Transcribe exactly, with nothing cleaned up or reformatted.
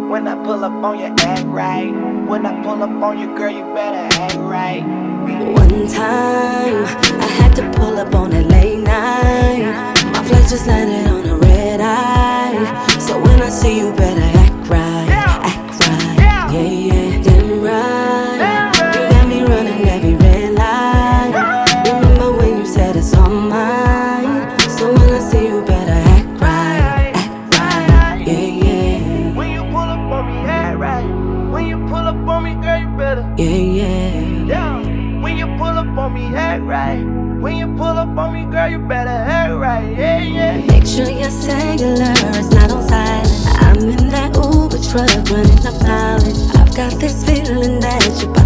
When I pull up on you, act right. When I pull up on you, girl, you better act right. One time, I had to pull up on it late night. My flight just landed on a red eye. So when I see you, better act right, act right. Yeah, yeah, damn right. You got me running every red light. Remember when you said it's all mine? So when I see you, better act right, act right. Yeah, yeah. When you pull up on me, act right. When you pull up on me, girl, you better. Yeah, yeah. Yeah. When you pull up on me, act right. When you pull up on me, girl, you better act right. Yeah, yeah. Make sure your cellular is not on silent. I'm in that Uber truck running the pilot. I've got this feeling that you're about